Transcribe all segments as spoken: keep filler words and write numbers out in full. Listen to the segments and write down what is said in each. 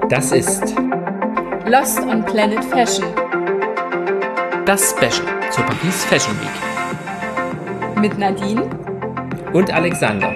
Das ist Lost on Planet Fashion das Special zur Paris Fashion Week mit Nadine und Alexander.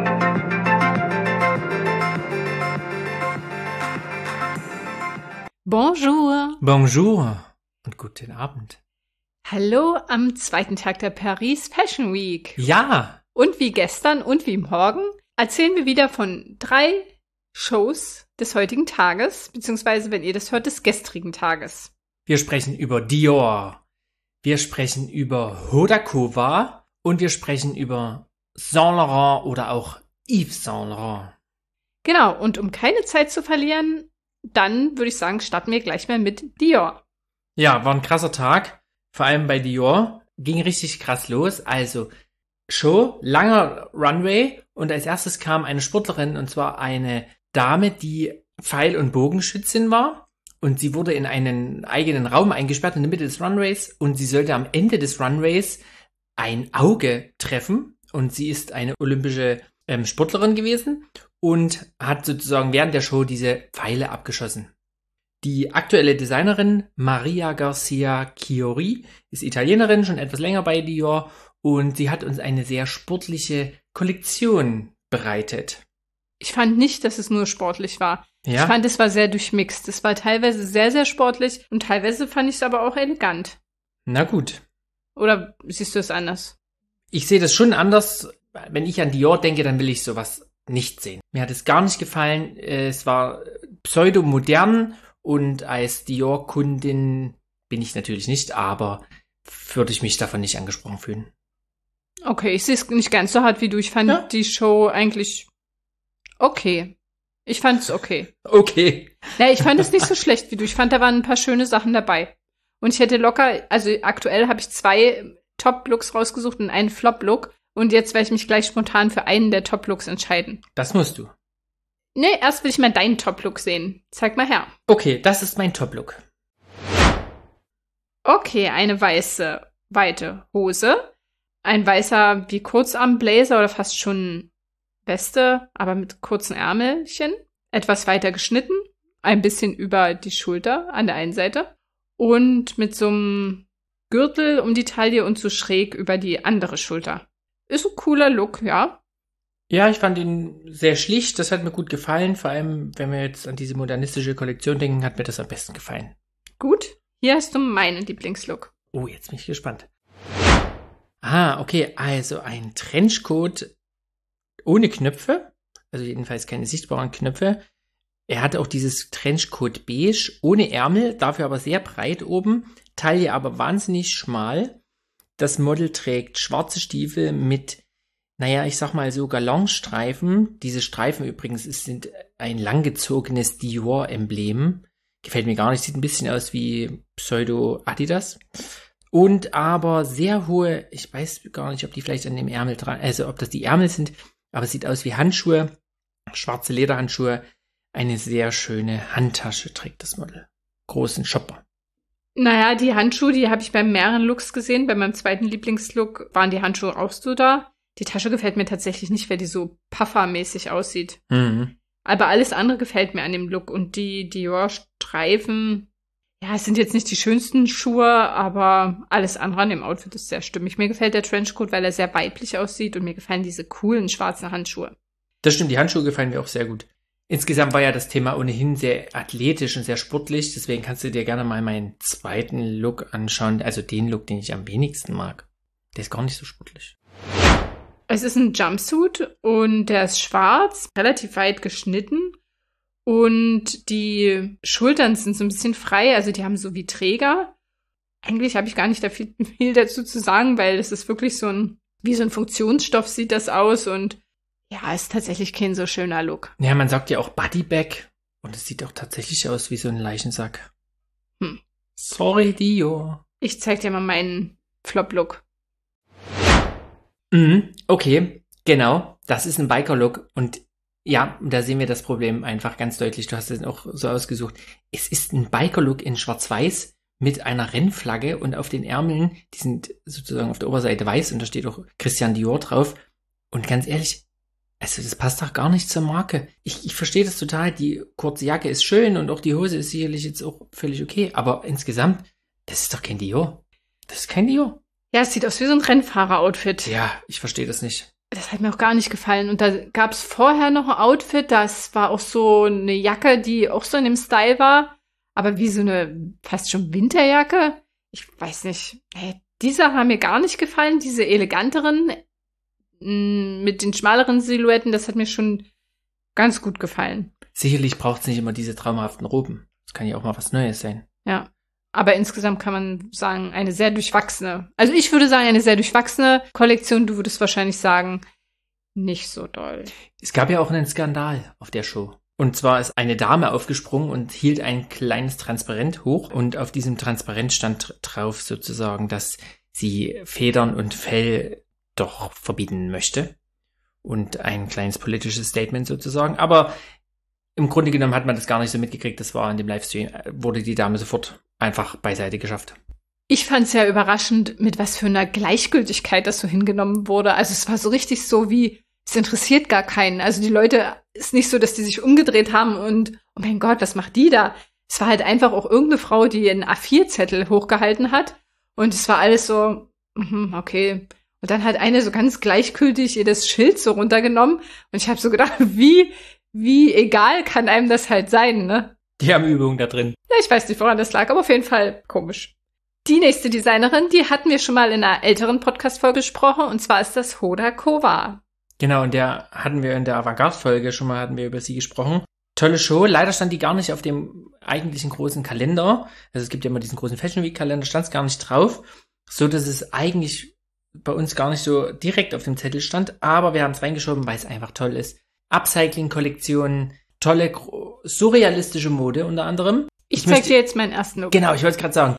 Bonjour. Bonjour und guten Abend. Hallo am zweiten Tag der Paris Fashion Week. Ja. Und wie gestern und wie morgen erzählen wir wieder von drei Shows des heutigen Tages, beziehungsweise, wenn ihr das hört, des gestrigen Tages. Wir sprechen über Dior, wir sprechen über Hodakova und wir sprechen über Saint Laurent oder auch Yves Saint Laurent. Genau, und um keine Zeit zu verlieren, dann würde ich sagen, starten wir gleich mal mit Dior. Ja, war ein krasser Tag, vor allem bei Dior. Ging richtig krass los, also Show, langer Runway und als erstes kam eine Sportlerin und zwar eine Dame, die Pfeil- und Bogenschützin war und sie wurde in einen eigenen Raum eingesperrt in der Mitte des Runways und sie sollte am Ende des Runways ein Auge treffen und sie ist eine olympische ähm, Sportlerin gewesen und hat sozusagen während der Show diese Pfeile abgeschossen. Die aktuelle Designerin Maria Garcia Chiori ist Italienerin, schon etwas länger bei Dior und sie hat uns eine sehr sportliche Kollektion bereitet. Ich fand nicht, dass es nur sportlich war. Ja? Ich fand, es war sehr durchmixt. Es war teilweise sehr, sehr sportlich und teilweise fand ich es aber auch elegant. Na gut. Oder siehst du es anders? Ich sehe das schon anders. Wenn ich an Dior denke, dann will ich sowas nicht sehen. Mir hat es gar nicht gefallen. Es war pseudomodern und als Dior-Kundin bin ich natürlich nicht, aber würde ich mich davon nicht angesprochen fühlen. Okay, ich sehe es nicht ganz so hart wie du. Ich fand Ja. die Show eigentlich okay. Ich fand es okay. Okay. Ja, ich fand es nicht so schlecht wie du. Ich fand, da waren ein paar schöne Sachen dabei. Und ich hätte locker, also aktuell habe ich zwei Top-Looks rausgesucht und einen Flop-Look. Und jetzt werde ich mich gleich spontan für einen der Top-Looks entscheiden. Das musst du. Nee, erst will ich mal deinen Top-Look sehen. Zeig mal her. Okay, das ist mein Top-Look. Okay, eine weiße, weite Hose. Ein weißer, wie Kurzarm-Blazer oder fast schon Weste, aber mit kurzen Ärmelchen. Etwas weiter geschnitten. Ein bisschen über die Schulter an der einen Seite. Und mit so einem Gürtel um die Taille und so schräg über die andere Schulter. Ist ein cooler Look, ja. Ja, ich fand ihn sehr schlicht. Das hat mir gut gefallen. Vor allem, wenn wir jetzt an diese modernistische Kollektion denken, hat mir das am besten gefallen. Gut, hier hast du meinen Lieblingslook. Oh, jetzt bin ich gespannt. Ah, okay. Also ein Trenchcoat ohne Knöpfe. Also jedenfalls keine sichtbaren Knöpfe. Er hatte auch dieses Trenchcoat beige, ohne Ärmel, dafür aber sehr breit oben. Taille aber wahnsinnig schmal. Das Model trägt schwarze Stiefel mit, naja, ich sag mal so Galonstreifen. Diese Streifen übrigens ist, sind ein langgezogenes Dior-Emblem. Gefällt mir gar nicht, sieht ein bisschen aus wie Pseudo-Adidas. Und aber sehr hohe, ich weiß gar nicht, ob die vielleicht an dem Ärmel dran, also ob das die Ärmel sind, aber es sieht aus wie Handschuhe, schwarze Lederhandschuhe. Eine sehr schöne Handtasche trägt das Model. Großen Shopper. Naja, die Handschuhe, die habe ich bei mehreren Looks gesehen. Bei meinem zweiten Lieblingslook waren die Handschuhe auch so da. Die Tasche gefällt mir tatsächlich nicht, weil die so puffermäßig aussieht. Mhm. Aber alles andere gefällt mir an dem Look. Und die Dior-Streifen, ja, es sind jetzt nicht die schönsten Schuhe, aber alles andere an dem Outfit ist sehr stimmig. Mir gefällt der Trenchcoat, weil er sehr weiblich aussieht und mir gefallen diese coolen schwarzen Handschuhe. Das stimmt, die Handschuhe gefallen mir auch sehr gut. Insgesamt war ja das Thema ohnehin sehr athletisch und sehr sportlich, deswegen kannst du dir gerne mal meinen zweiten Look anschauen, also den Look, den ich am wenigsten mag. Der ist gar nicht so sportlich. Es ist ein Jumpsuit und der ist schwarz, relativ weit geschnitten und die Schultern sind so ein bisschen frei, also die haben so wie Träger. Eigentlich habe ich gar nicht da viel, viel dazu zu sagen, weil es ist wirklich so ein, wie so ein Funktionsstoff sieht das aus und ja, ist tatsächlich kein so schöner Look. Ja, man sagt ja auch Bodybag und es sieht auch tatsächlich aus wie so ein Leichensack. Hm. Sorry, Dior. Ich zeig dir mal meinen Flop-Look. Mhm, okay, genau, das ist ein Biker-Look und ja, da sehen wir das Problem einfach ganz deutlich. Du hast es auch so ausgesucht. Es ist ein Biker-Look in Schwarz-Weiß mit einer Rennflagge und auf den Ärmeln, die sind sozusagen auf der Oberseite weiß und da steht auch Christian Dior drauf. Und ganz ehrlich, Also das passt doch gar nicht zur Marke. Ich, ich verstehe das total. Die kurze Jacke ist schön und auch die Hose ist sicherlich jetzt auch völlig okay. Aber insgesamt, das ist doch kein Dior. Das ist kein Dior. Ja, es sieht aus wie so ein Rennfahrer-Outfit. Ja, ich verstehe das nicht. Das hat mir auch gar nicht gefallen. Und da gab es vorher noch ein Outfit, das war auch so eine Jacke, die auch so in dem Style war. Aber wie so eine fast schon Winterjacke. Ich weiß nicht. Hey, diese haben mir gar nicht gefallen. Diese eleganteren mit den schmaleren Silhouetten, das hat mir schon ganz gut gefallen. Sicherlich braucht es nicht immer diese traumhaften Roben. Das kann ja auch mal was Neues sein. Ja, aber insgesamt kann man sagen, eine sehr durchwachsene, also ich würde sagen, eine sehr durchwachsene Kollektion. Du würdest wahrscheinlich sagen, nicht so doll. Es gab ja auch einen Skandal auf der Show. Und zwar ist eine Dame aufgesprungen und hielt ein kleines Transparent hoch. Und auf diesem Transparent stand drauf sozusagen, dass sie Federn und Fell doch verbieten möchte. Und ein kleines politisches Statement sozusagen. Aber im Grunde genommen hat man das gar nicht so mitgekriegt. Das war in dem Livestream, wurde die Dame sofort einfach beiseite geschafft. Ich fand es ja überraschend, mit was für einer Gleichgültigkeit das so hingenommen wurde. Also es war so richtig so wie, es interessiert gar keinen. Also die Leute, ist nicht so, dass die sich umgedreht haben und, oh mein Gott, was macht die da? Es war halt einfach auch irgendeine Frau, die einen A vier Zettel hochgehalten hat. Und es war alles so, okay. Und dann hat eine so ganz gleichgültig ihr das Schild so runtergenommen. Und ich habe so gedacht, wie, wie egal kann einem das halt sein, ne? Die haben Übungen da drin. Ja, ich weiß nicht, woran das lag, aber auf jeden Fall komisch. Die nächste Designerin, die hatten wir schon mal in einer älteren Podcast-Folge besprochen. Und zwar ist das Hoda Kova. Genau, und der hatten wir in der Avantgarde-Folge schon mal, hatten wir über sie gesprochen. Tolle Show. Leider stand die gar nicht auf dem eigentlichen großen Kalender. Also es gibt ja immer diesen großen Fashion Week-Kalender, stand es gar nicht drauf. So, dass es eigentlich bei uns gar nicht so direkt auf dem Zettel stand, aber wir haben es reingeschoben, weil es einfach toll ist. Upcycling-Kollektionen, tolle, surrealistische Mode unter anderem. Ich, ich zeig möchte, dir jetzt meinen ersten Look. Genau, ich wollte es gerade sagen.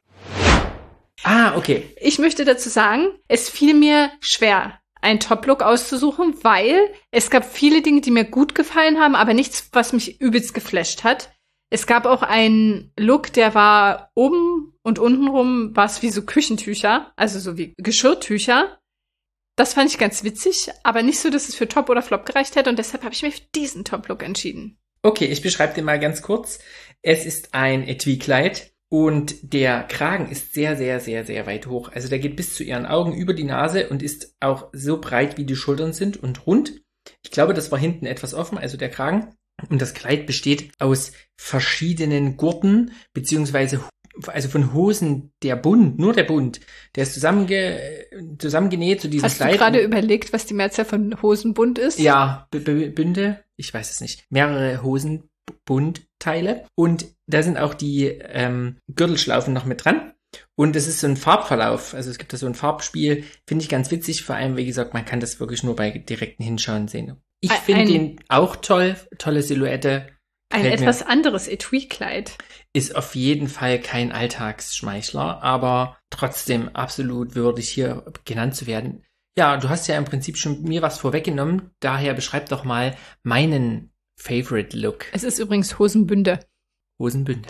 Ah, okay. Ich möchte dazu sagen, es fiel mir schwer, einen Top-Look auszusuchen, weil es gab viele Dinge, die mir gut gefallen haben, aber nichts, was mich übelst geflasht hat. Es gab auch einen Look, der war oben und untenrum war es wie so Küchentücher, also so wie Geschirrtücher. Das fand ich ganz witzig, aber nicht so, dass es für Top oder Flop gereicht hätte und deshalb habe ich mich für diesen Top-Look entschieden. Okay, ich beschreibe den mal ganz kurz. Es ist ein Etui-Kleid und der Kragen ist sehr, sehr, sehr, sehr weit hoch. Also der geht bis zu ihren Augen über die Nase und ist auch so breit, wie die Schultern sind und rund. Ich glaube, das war hinten etwas offen, also der Kragen. Und das Kleid besteht aus verschiedenen Gurten, beziehungsweise also von Hosen, der Bund, nur der Bund, der ist zusammenge, zusammengenäht zu diesem Hast Kleid. Hast du gerade überlegt, was die Mehrzahl von Hosenbund ist? Ja, B- B- Bünde, ich weiß es nicht. Mehrere Hosenbundteile. Und da sind auch die ähm, Gürtelschlaufen noch mit dran. Und es ist so ein Farbverlauf, also es gibt da so ein Farbspiel, finde ich ganz witzig, vor allem, wie gesagt, man kann das wirklich nur bei direkten Hinschauen sehen. Ich finde den auch toll, tolle Silhouette. Ein etwas mir. anderes Etui-Kleid. Ist auf jeden Fall kein Alltagsschmeichler, aber trotzdem absolut würdig, hier genannt zu werden. Ja, du hast ja im Prinzip schon mir was vorweggenommen, daher beschreib doch mal meinen Favorite Look. Es ist übrigens Hosenbünde. Hosenbünde.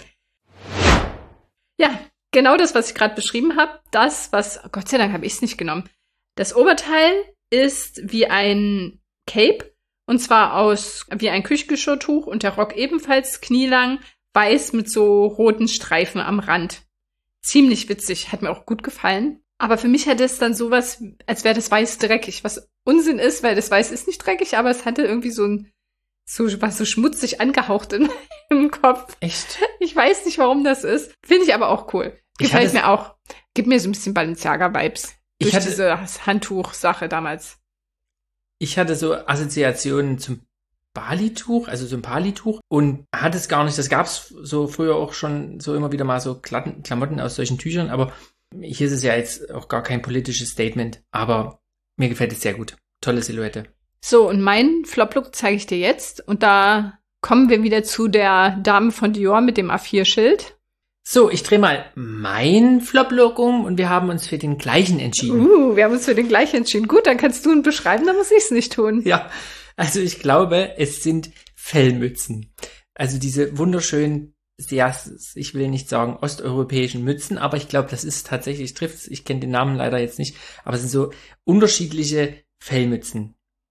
Ja, genau das, was ich gerade beschrieben habe. Das, was, oh Gott sei Dank habe ich es nicht genommen. Das Oberteil ist wie ein Cape. Und zwar aus wie ein Küchengeschirrtuch und der Rock ebenfalls knielang, weiß mit so roten Streifen am Rand. Ziemlich witzig, hat mir auch gut gefallen. Aber für mich hatte es dann sowas, als wäre das Weiß dreckig, was Unsinn ist, weil das Weiß ist nicht dreckig, aber es hatte irgendwie so ein, so was so schmutzig angehaucht in, im Kopf. Echt? Ich weiß nicht, warum das ist. Finde ich aber auch cool. Gefällt mir auch. Gibt mir so ein bisschen Balenciaga-Vibes. Durch hatte, diese Handtuch-Sache damals. Ich hatte so Assoziationen zum Bali-Tuch, also so ein Pali-Tuch und hatte es gar nicht, das gab es so früher auch schon so immer wieder mal so Klamotten aus solchen Tüchern, aber hier ist es ja jetzt auch gar kein politisches Statement, aber mir gefällt es sehr gut. Tolle Silhouette. So, und meinen Flop-Look zeige ich dir jetzt und da kommen wir wieder zu der Dame von Dior mit dem A vier Schild. So, ich drehe mal mein Flop-Look um und wir haben uns für den gleichen entschieden. Uh, wir haben uns für den gleichen entschieden. Gut, dann kannst du ihn beschreiben, dann muss ich es nicht tun. Ja, also ich glaube, es sind Fellmützen. Also diese wunderschönen, sehr, ich will nicht sagen osteuropäischen Mützen, aber ich glaube, das ist tatsächlich, trifft's. Ich kenne den Namen leider jetzt nicht, aber es sind so unterschiedliche Fellmützen.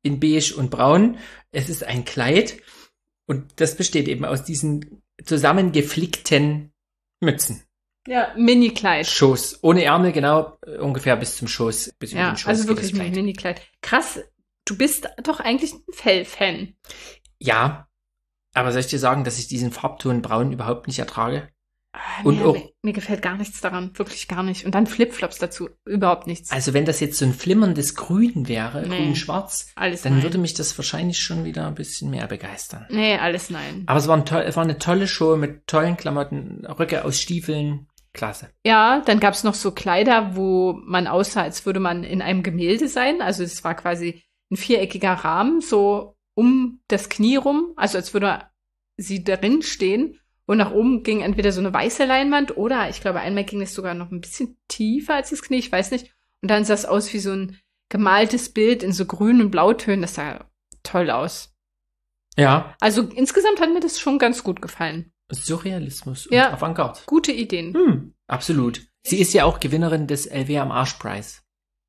in beige und braun. Es ist ein Kleid und das besteht eben aus diesen zusammengeflickten Mützen. Ja, Mini-Kleid. Schoß. Ohne Ärmel, genau, ungefähr bis zum Schoß. Bis über Ja, den Schoß also geht wirklich das ein Kleid. Mini-Kleid. Krass, du bist doch eigentlich ein Fell-Fan. Ja, aber soll ich dir sagen, dass ich diesen Farbton braun überhaupt nicht ertrage? Ah, Und nee, auch- mir, mir gefällt gar nichts daran, wirklich gar nicht. Und dann Flipflops dazu, überhaupt nichts. Also wenn das jetzt so ein flimmerndes Grün wäre, Nee. grün-schwarz, Alles dann nein. würde mich das wahrscheinlich schon wieder ein bisschen mehr begeistern. Nee, alles nein. Aber es war, ein toll, es war eine tolle Show mit tollen Klamotten, Röcke aus Stiefeln. Klasse. Ja, dann gab's noch so Kleider, wo man aussah, als würde man in einem Gemälde sein. Also es war quasi ein viereckiger Rahmen, so um das Knie rum, also als würde sie darin stehen. Und nach oben ging entweder so eine weiße Leinwand oder ich glaube, einmal ging es sogar noch ein bisschen tiefer als das Knie, ich weiß nicht. Und dann sah es aus wie so ein gemaltes Bild in so grünen und Blautönen. Das sah toll aus. Ja, Also insgesamt hat mir das schon ganz gut gefallen. Surrealismus und Ja. Avantgarde. Gute Ideen. Hm, absolut. Sie ist ja auch Gewinnerin des L W am Arsch Preis.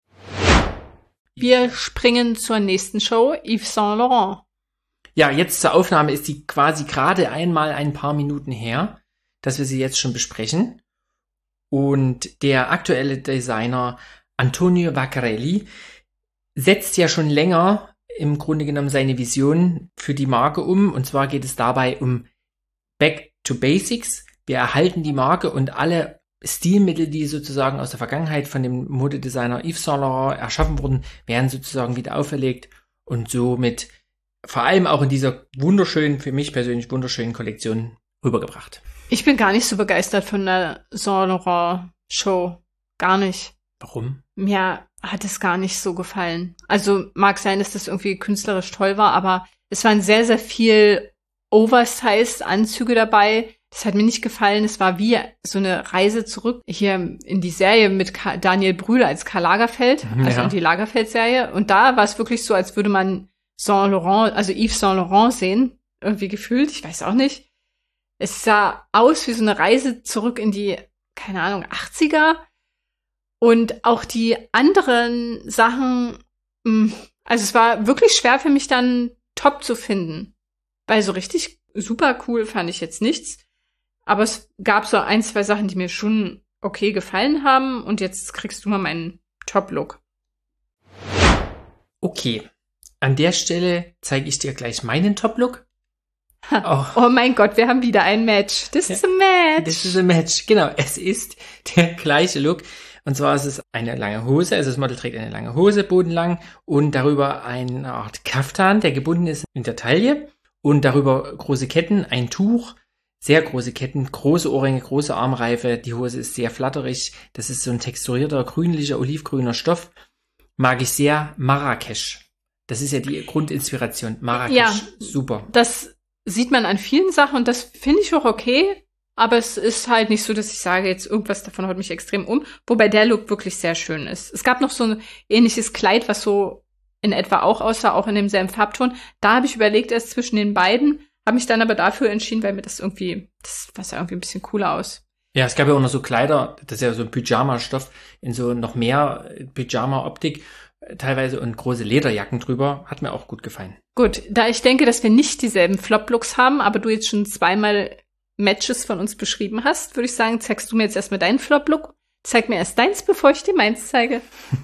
Wir springen zur nächsten Show, Yves Saint Laurent. Ja, jetzt zur Aufnahme ist die quasi gerade einmal ein paar Minuten her, dass wir sie jetzt schon besprechen. Und der aktuelle Designer Antonio Vaccarelli setzt ja schon länger im Grunde genommen seine Vision für die Marke um. Und zwar geht es dabei um Back to Basics. Wir erhalten die Marke und alle Stilmittel, die sozusagen aus der Vergangenheit von dem Modedesigner Yves Saint Laurent erschaffen wurden, werden sozusagen wieder auferlegt und somit vor allem auch in dieser wunderschönen, für mich persönlich wunderschönen Kollektion rübergebracht. Ich bin gar nicht so begeistert von der Saint Laurent Show. Gar nicht. Warum? Mir hat es gar nicht so gefallen. Also mag sein, dass das irgendwie künstlerisch toll war, aber es waren sehr, sehr viel oversized Anzüge dabei. Das hat mir nicht gefallen. Es war wie so eine Reise zurück hier in die Serie mit Ka- Daniel Brühl als Karl Lagerfeld, also Ja. in die Lagerfeld-Serie. Und da war es wirklich so, als würde man Saint Laurent, also Yves Saint Laurent sehen. Irgendwie gefühlt, ich weiß auch nicht. Es sah aus wie so eine Reise zurück in die, keine Ahnung, achtziger. Und auch die anderen Sachen, mh, also es war wirklich schwer für mich dann top zu finden. Weil so richtig super cool fand ich jetzt nichts. Aber es gab so ein, zwei Sachen, die mir schon okay gefallen haben. Und jetzt kriegst du mal meinen Top-Look. Okay, an der Stelle zeige ich dir gleich meinen Top-Look. Auch Oh mein Gott, wir haben wieder ein Match. This is a match. this is a match. Genau, es ist der gleiche Look. Und zwar ist es eine lange Hose, also das Model trägt eine lange Hose, bodenlang, und darüber eine Art Kaftan, der gebunden ist in der Taille, und darüber große Ketten, ein Tuch, sehr große Ketten, große Ohrringe, große Armreife. Die Hose ist sehr flatterig. Das ist so ein texturierter, grünlicher, olivgrüner Stoff. Mag ich sehr. Marrakesch. Das ist ja die Grundinspiration. Marrakesch. Ja. Super. Das sieht man an vielen Sachen und das finde ich auch okay. Aber es ist halt nicht so, dass ich sage, jetzt irgendwas davon haut mich extrem um. Wobei der Look wirklich sehr schön ist. Es gab noch so ein ähnliches Kleid, was so in etwa auch aussah, auch in demselben Farbton. Da habe ich überlegt, erst zwischen den beiden, habe mich dann aber dafür entschieden, weil mir das irgendwie, das sah irgendwie ein bisschen cooler aus. Ja, es gab ja auch noch so Kleider, das ist ja so ein Pyjama-Stoff, in so noch mehr Pyjama-Optik äh, teilweise, und große Lederjacken drüber. Hat mir auch gut gefallen. Gut, da ich denke, dass wir nicht dieselben Flop-Looks haben, aber du jetzt schon zweimal Matches von uns beschrieben hast, würde ich sagen, zeigst du mir jetzt erstmal deinen Flop-Look. Zeig mir erst deins, bevor ich dir meins zeige.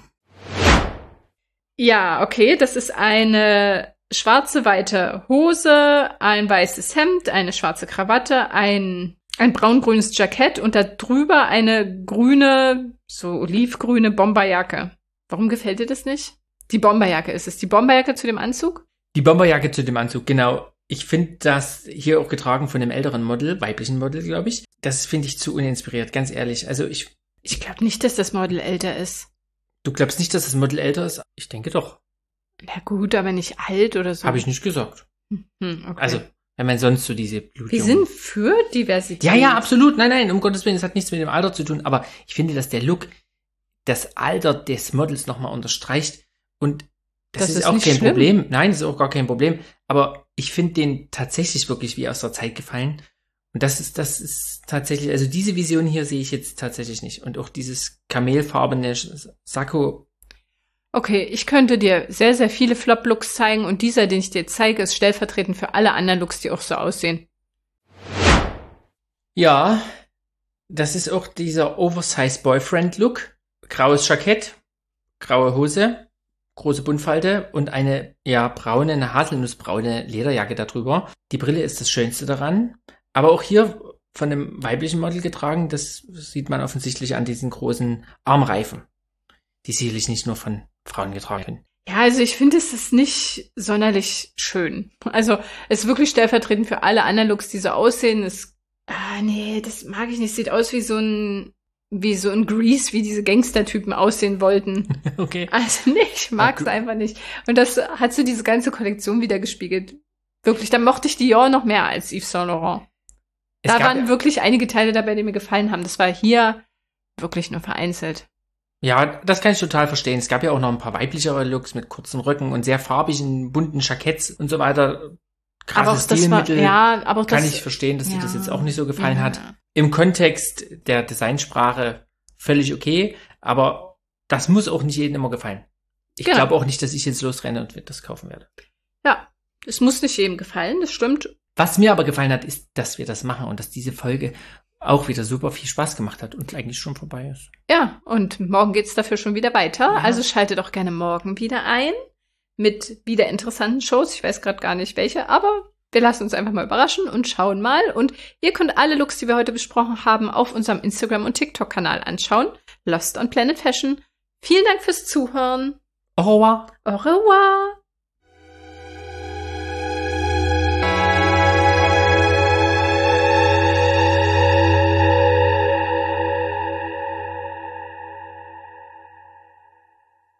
Ja, okay, das ist eine schwarze, weite Hose, ein weißes Hemd, eine schwarze Krawatte, ein, ein braun-grünes Jackett und da drüber eine grüne, so olivgrüne Bomberjacke. Warum gefällt dir das nicht? Die Bomberjacke ist es. Die Bomberjacke zu dem Anzug? Die Bomberjacke zu dem Anzug, genau. Ich finde das hier auch getragen von einem älteren Model, weiblichen Model, glaube ich. Das finde ich zu uninspiriert, ganz ehrlich. Also ich, Ich glaube nicht, dass das Model älter ist. du glaubst nicht, dass das Model älter ist? Ich denke doch. Na gut, aber nicht alt oder so. Habe ich nicht gesagt. Hm, okay. Also, wenn man sonst so diese Blutjungen... wir sind für Diversität. Ja, ja, absolut. Nein, nein, um Gottes Willen, das hat nichts mit dem Alter zu tun. Aber ich finde, dass der Look das Alter des Models nochmal unterstreicht. Und das, Das ist, ist auch nicht kein schlimm. Problem. Nein, das ist auch gar kein Problem. Aber ich finde den tatsächlich wirklich wie aus der Zeit gefallen. Und das ist, das ist tatsächlich, also diese Vision hier sehe ich jetzt tatsächlich nicht. Und auch dieses kamelfarbene Sakko. Okay, ich könnte dir sehr, sehr viele Flop-Looks zeigen und dieser, den ich dir zeige, ist stellvertretend für alle anderen Looks, die auch so aussehen. Ja, das ist auch dieser Oversize-Boyfriend-Look. Graues Jackett, graue Hose, große Buntfalte und eine, ja, braune, eine haselnussbraune Lederjacke darüber. Die Brille ist das Schönste daran. Aber auch hier von einem weiblichen Model getragen, das sieht man offensichtlich an diesen großen Armreifen, die sicherlich nicht nur von Frauen getragen werden. Ja, also ich finde, es ist nicht sonderlich schön. Also es ist wirklich stellvertretend für alle anderen Looks, die so aussehen. Es, ah, nee, das mag ich nicht. Sieht aus wie so ein, wie so ein Grease, wie diese Gangstertypen aussehen wollten. Okay. Also nee, ich mag es einfach nicht. Und das hat so diese ganze Kollektion wieder gespiegelt. Wirklich, da mochte ich Dior noch mehr als Yves Saint Laurent. Es Da gab waren ja- wirklich einige Teile dabei, die mir gefallen haben. Das war hier wirklich nur vereinzelt. Ja, das kann ich total verstehen. Es gab ja auch noch ein paar weiblichere Looks mit kurzen Röcken und sehr farbigen, bunten Jacketts und so weiter. Aber auch Krasses das war, Stilmittel. ja, aber auch Kann das, ich verstehen, dass dir ja. das jetzt auch nicht so gefallen Ja. hat. Im Kontext der Designsprache völlig okay, aber das muss auch nicht jedem immer gefallen. Ich Genau. glaube auch nicht, dass ich jetzt losrenne und das kaufen werde. Ja, es muss nicht jedem gefallen, das stimmt. Was mir aber gefallen hat, ist, dass wir das machen und dass diese Folge auch wieder super viel Spaß gemacht hat und eigentlich schon vorbei ist. Ja, und morgen geht's dafür schon wieder weiter. Ja. Also schaltet auch gerne morgen wieder ein mit wieder interessanten Shows. Ich weiß gerade gar nicht welche, aber wir lassen uns einfach mal überraschen und schauen mal. Und ihr könnt alle Looks, die wir heute besprochen haben, auf unserem Instagram- und TikTok-Kanal anschauen. Lost on Planet Fashion. Vielen Dank fürs Zuhören. Au revoir. Au revoir.